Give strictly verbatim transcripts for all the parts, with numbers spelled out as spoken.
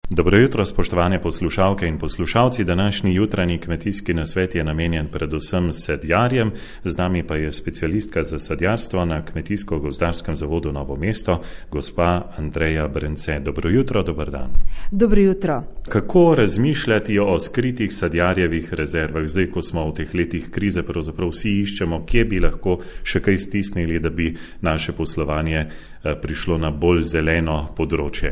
Dobro jutro, spoštovane poslušalke in poslušalci. Današnji jutranji kmetijski nasvet je namenjen predvsem sadjarjem. Z nami pa je specialistka za sadjarstvo na Kmetijsko-gozdarskem zavodu Novo mesto, gospa Andreja Brence. Dobro jutro, dober dan. Dobro jutro. Kako razmišljati o skritih sadjarjevih rezervah? Zdaj, ko smo v teh letih krize, pravzaprav vsi iščemo, kje bi lahko še kaj stisnili, da bi naše poslovanje prišlo na bolj zeleno področje.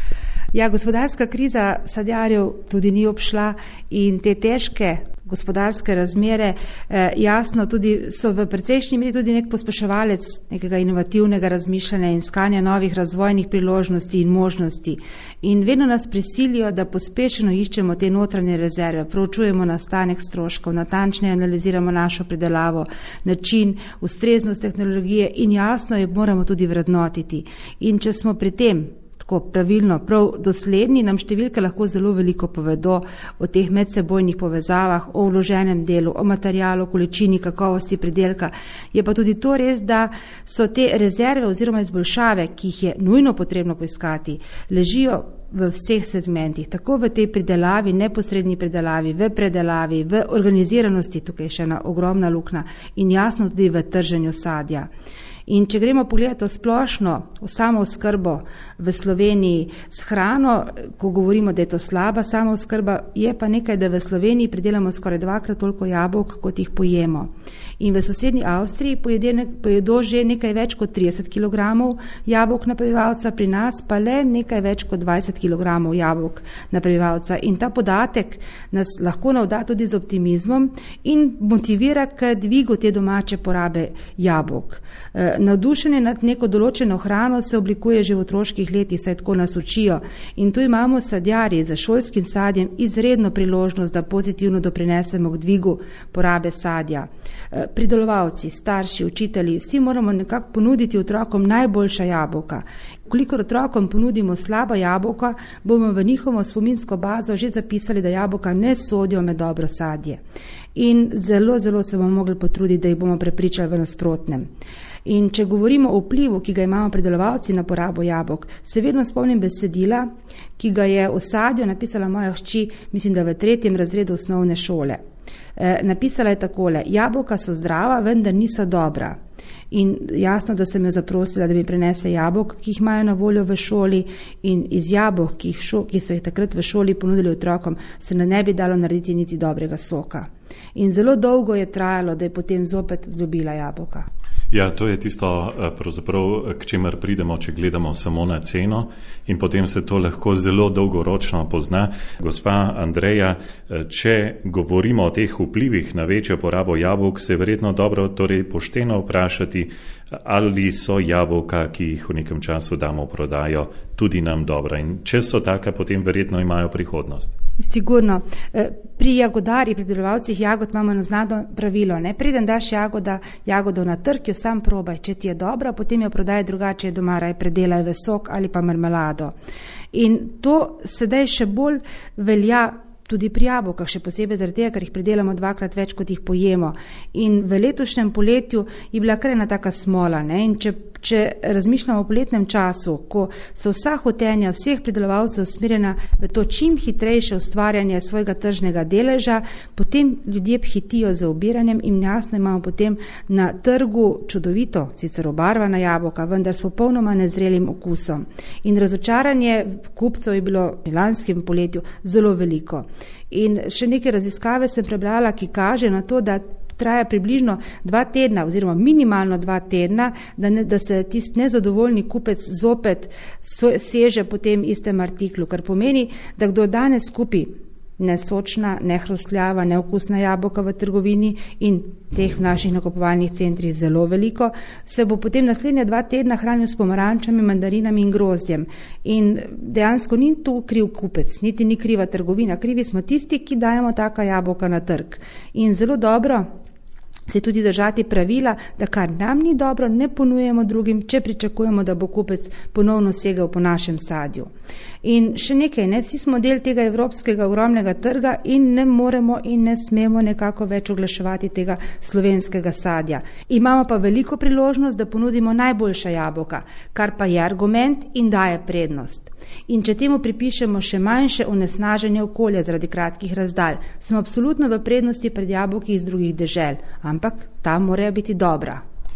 Ja, gospodarska kriza sadjarjev tudi ni obšla in te težke gospodarske razmere eh, jasno tudi so v precejšnji meri tudi nek pospeševalec nekega inovativnega razmišljanja in iskanja novih razvojnih priložnosti in možnosti. In vedno nas prisilijo, da pospešeno iščemo te notranje rezerve, proučujemo nastanek stroškov, natančneje analiziramo našo pridelavo, način, ustreznost tehnologije in jasno jo moramo tudi vrednotiti. In če smo pri tem tako pravilno, prav dosledni, nam številke lahko zelo veliko povedo o teh medsebojnih povezavah, o vloženem delu, o materialu, količini, kakovosti pridelka. Je pa tudi to res, da so te rezerve oziroma izboljšave, ki jih je nujno potrebno poiskati, ležijo v vseh segmentih, tako v tej pridelavi, neposredni pridelavi, v predelavi, v organiziranosti, tukaj še ena ogromna luknja in jasno tudi v trženju sadja. In če gremo pogledati splošno o samooskrbo v Sloveniji s hrano, ko govorimo, da je to slaba samooskrba, je pa nekaj, da v Sloveniji pridelamo skoraj dvakrat toliko jabolk, kot jih pojemo. In v sosednji Avstriji pojedo že nekaj več kot trideset kilogramov jabolk na prebivalca, pri nas pa le nekaj več kot dvajset kilogramov jabolk na prebivalca. In ta podatek nas lahko navda tudi z optimizmom in motivira k dvigu te domače porabe jabolk. Navdušenje nad neko določeno hrano se oblikuje že v otroških letih, saj tako nas učijo. In tu imamo sadjarji za šolskim sadjem izredno priložnost, da pozitivno doprinesemo k dvigu porabe sadja. Pridelovalci, starši, učitelji, vsi moramo nekako ponuditi otrokom najboljša jabolka. Kolikor otrokom ponudimo slaba jabolka, bomo v njihovo spominsko bazo že zapisali, da jabolka ne sodijo med dobro sadje. In zelo, zelo se bomo mogli potruditi, da jih bomo prepričali v nasprotnem. In če govorimo o vplivu, ki ga imamo pridelovalci na porabo jabolk, se vedno spomnim besedila, ki ga je o sadju napisala moja hči, mislim, da v tretjem razredu osnovne šole. E, napisala je takole: jabolka so zdrava, vendar niso dobra. In jasno, da sem jo zaprosila, da mi prenese jabolk, ki jih imajo na voljo v šoli, in iz jabolk, ki, jih šo, ki so jih takrat v šoli ponudili otrokom, se ne bi dalo narediti niti dobrega soka. In zelo dolgo je trajalo, da je potem zopet vzljubila jabolka. Ja, to je tisto, pravzaprav, k čemer pridemo, če gledamo samo na ceno in potem se to lahko zelo dolgoročno pozna. Gospa Andreja, če govorimo o teh vplivih na večjo porabo jabolk, se je verjetno dobro torej pošteno vprašati, ali so jabolka, ki jih v nekem času damo v prodajo, tudi nam dobra. In če so taka, potem verjetno imajo prihodnost. Sigurno. Pri jagodarjih, pri pridelovalcih jagod imamo eno znano pravilo. Ne? Preden daš jagoda, jagodo na trg, jo sam probaj. Če ti je dobra, potem jo prodaj drugače, je doma raj predelaj v sok ali pa marmelado. In to sedaj še bolj velja tudi pri jabolkah, še posebej zaradi tega, ker jih pridelamo dvakrat več, kot jih pojemo. In v letošnjem poletju je bila kar ena taka smola. Ne? In če, če razmišljamo o poletnem času, ko so vsa hotenja vseh pridelovalcev usmerjena v to čim hitrejše ustvarjanje svojega tržnega deleža, potem ljudje hitijo za obiranjem in jasno imamo potem na trgu čudovito, sicer obarvana jabolka, vendar s popolnoma nezrelim okusom. In razočaranje kupcev je bilo v lanskem poletju zelo veliko. In še neke raziskave sem prebrala, ki kaže na to, da traja približno dva tedna oziroma minimalno dva tedna, da, ne, da se tist nezadovoljni kupec zopet so, seže po tem istem artiklu, kar pomeni, da kdo danes kupi nesočna, nehrustljava, neokusna jabolka v trgovini in teh v naših nakupovalnih centrih zelo veliko, se bo potem naslednja dva tedna hranil s pomarančami, mandarinami in grozdjem. In dejansko ni tu kriv kupec, niti ni kriva trgovina, krivi smo tisti, ki dajemo taka jabolka na trg. In zelo dobro se tudi držati pravila, da kar nam ni dobro, ne ponujemo drugim, če pričakujemo, da bo kupec ponovno segel po našem sadju. In še nekaj, ne, vsi smo del tega evropskega ogromnega trga in ne moremo in ne smemo nekako več oglaševati tega slovenskega sadja. Imamo pa veliko priložnost, da ponudimo najboljša jabolka, kar pa je argument in daje prednost. In če temu pripišemo še manjše onesnaženje okolja zaradi kratkih razdalj, smo absolutno v prednosti pred jabolki iz drugih dežel, ampak ta morajo biti dobra.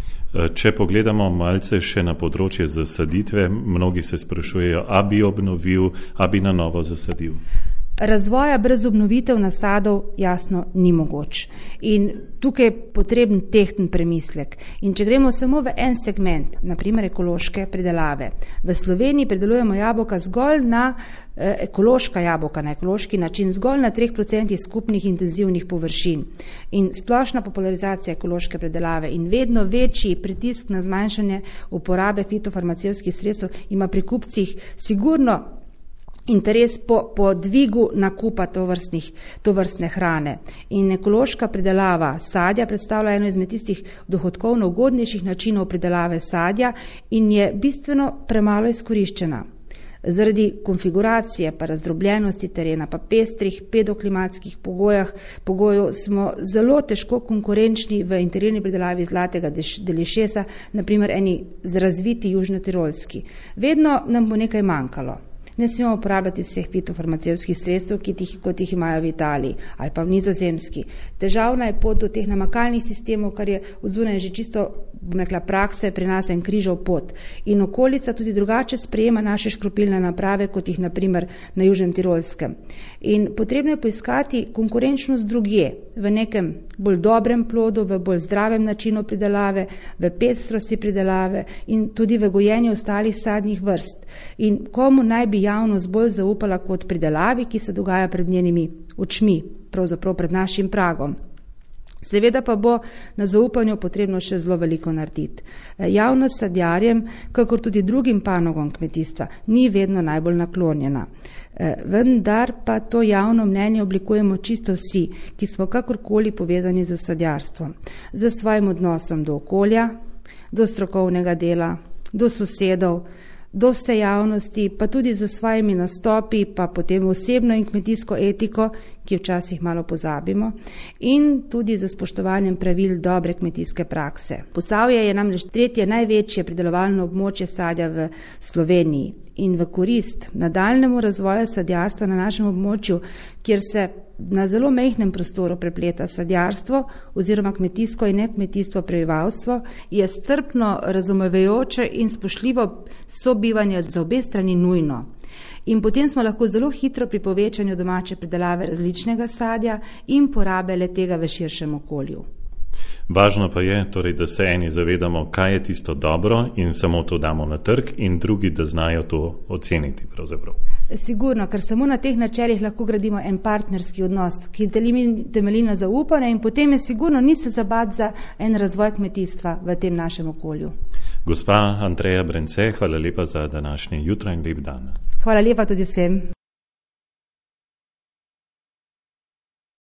Če pogledamo malce še na področje zasaditve, mnogi se sprašujejo, a bi obnovil, a bi na novo zasadil. Razvoja brez obnovitev nasadov jasno ni mogoč. In tukaj je potreben tehten premislek. In če gremo samo v en segment, naprimer ekološke pridelave. V Sloveniji pridelujemo jabolka zgolj na eh, ekološka jabolka, na ekološki način, zgolj na treh procentih skupnih intenzivnih površin. In splošna popularizacija ekološke pridelave in vedno večji pritisk na zmanjšanje uporabe fitofarmacevtskih sredstev ima pri kupcih sigurno interes po, po dvigu nakupa tovrstnih, tovrstne hrane. In ekološka pridelava sadja predstavlja eno izmed tistih dohodkovno ugodnejših načinov pridelave sadja in je bistveno premalo izkoriščena. Zaradi konfiguracije, pa razdrobljenosti terena, pa pestrih pedoklimatskih pogojah, pogojev smo zelo težko konkurenčni v interirani pridelavi zlatega delišesa, naprimer eni razviti južnotirolski. Vedno nam bo nekaj manjkalo. Ne smemo uporabljati vseh fitofarmacevtskih sredstev, kot jih imajo v Italiji ali pa v Nizozemski. Težavna je pot do teh namakalnih sistemov, kar je odzunaj že čisto, bom rekla, praksa, pri nas en križov pot. In okolica tudi drugače sprejema naše škropilne naprave, kot jih naprimer na Južnem Tirolskem. In potrebno je poiskati konkurenčnost drugje, v nekem bolj dobrem plodu, v bolj zdravem načinu pridelave, v pestrosti pridelave in tudi v gojenju ostalih sadnih vrst. In komu naj bi javnost bolj zaupala kot pridelavi, ki se dogaja pred njenimi očmi, pravzaprav pred našim pragom. Seveda pa bo na zaupanju potrebno še zelo veliko narediti. Javnost sadjarjem, kakor tudi drugim panogom kmetijstva, ni vedno najbolj naklonjena. Vendar pa to javno mnenje oblikujemo čisto vsi, ki smo kakorkoli povezani z sadjarstvom, z svojim odnosom do okolja, do strokovnega dela, do sosedov, do vse javnosti, pa tudi za svojimi nastopi, pa potem osebno in kmetijsko etiko, ki včasih malo pozabimo, in tudi za spoštovanjem pravil dobre kmetijske prakse. Posavje je namreč tretje največje pridelovalno območje sadja v Sloveniji in v korist nadaljnjemu razvoju sadjarstva na našem območju, kjer se na zelo majhnem prostoru prepleta sadjarstvo oziroma kmetijsko in nekmetijstvo prebivalstvo, je strpno, razumevajoče in spoštljivo sobivanje za obe strani nujno. In potem smo lahko zelo hitro pri povečanju domače pridelave različnega sadja in porabe le tega v širšem okolju. Važno pa je, torej, da se eni zavedamo, kaj je tisto dobro in samo to damo na trg, in drugi, da znajo to oceniti pravzaprav. Sigurno, ker samo na teh načelih lahko gradimo en partnerski odnos, ki temelji na zaupanju, in potem je sigurno ni se zabati za en razvoj kmetijstva v tem našem okolju. Gospa Andreja Brence, hvala lepa za današnji jutra in lep dan. Hvala lepa tudi vsem.